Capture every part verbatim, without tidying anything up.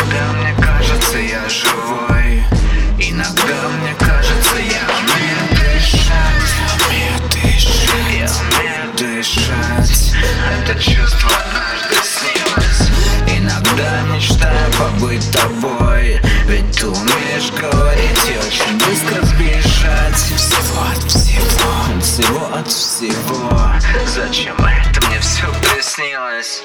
Иногда мне кажется, я живой. Иногда мне кажется, я умею дышать. Умею дышать, я умею дышать. Это чувство однажды снилось. Иногда мечтаю побыть тобой, ведь ты умеешь говорить и очень быстро сбежать. Всего от всего, всего от всего. Зачем это мне все приснилось?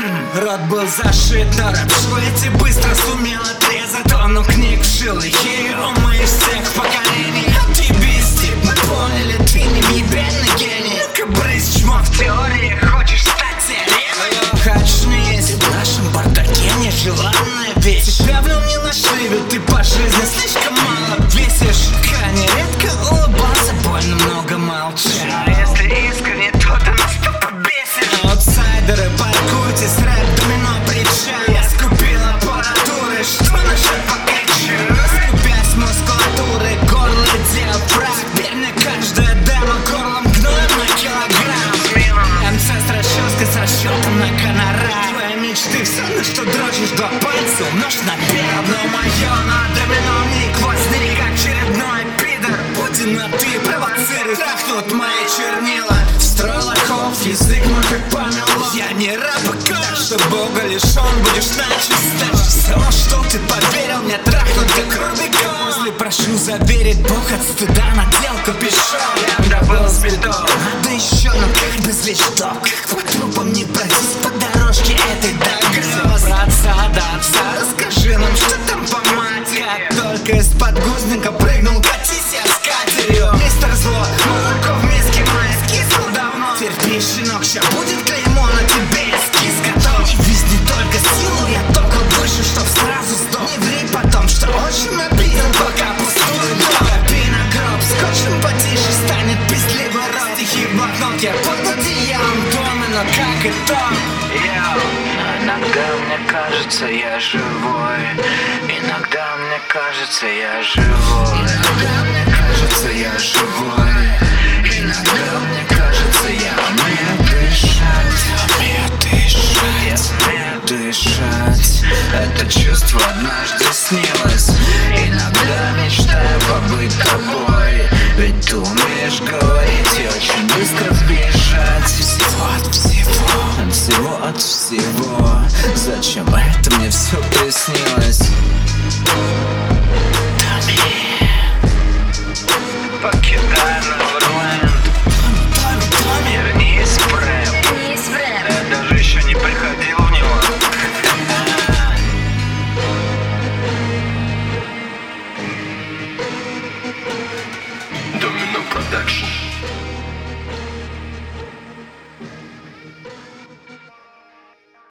Рот был зашит, но рэп эти быстро сумел отрезать тонну книг, вшил их у моих всех поколений. Ты бестик, мы поняли, ты не ебельный гений. Ну-ка брысь, чмо, в теории хочешь стать теоремой. Хочешь не есть в нашем бардаке нежеланная вещь. Тебя в нем не нашли, ведь ты по жизни слишком мало весишь. Крайне редко улыбался, больно много молчал. А если искренне, то ты нас тупо бесишь. Аутсайдеры, паркуйтесь, рэп, домино, причал. Я скупил аппаратуры, что насчет покричу? Скупясь мускулатуры, горло диафрагм. Теперь мне каждая дама горлом гноем на килограмм. МЦ с расческой, с расчетом на гонорар. Твои мечты, все, на что дрочишь, два пальца умножь на пять. Одно мое, на домино, не гвозди, как очередной пидор. Путин, а ты провоцируешь, трахнут мои чернила. Строила хов, язык мой как помело. Я не раб, так что бога лишен, будешь начисто. Само что ты поверил, мне трахнут как Рубикон. Если прошу заверить, бог от стыда надел капюшон. Я добыл цветов, надо еще, но как без вещдок. Как по трупам не пройтись по дорожке этой до грез. Браться до отца, расскажи нам, что там по мать. Как только из подгузника прыгнул, катись я с катерью. Мистер Зло, молоко в миске мое скисло давно. Терпи, щенок, ща будет клеймо на тебе, эскиз готов. Не визни только силу, я только выше, чтоб сразу сдох. Не ври потом, что очень обидел, пока пустую дом. Копи на гроб, скотчем потише станет пиздливый рот. Стихи в блокнот, я под одеялом дома, но как и том. Иногда мне кажется, я живой. Иногда мне кажется, я живой. Иногда мне кажется, я живой. Иногда мне кажется, я умею дышать. Умею дышать, Я умею дышать. Это чувство однажды снилось. Иногда мечтаю побыть тобой, ведь ты умеешь говорить и очень быстро сбежать. всего от всего. От всего от всего. Зачем это мне все приснилось? Покидай Неверленд. Вернись в рэп. Я даже еще не приходил в него. Домино Продакшн.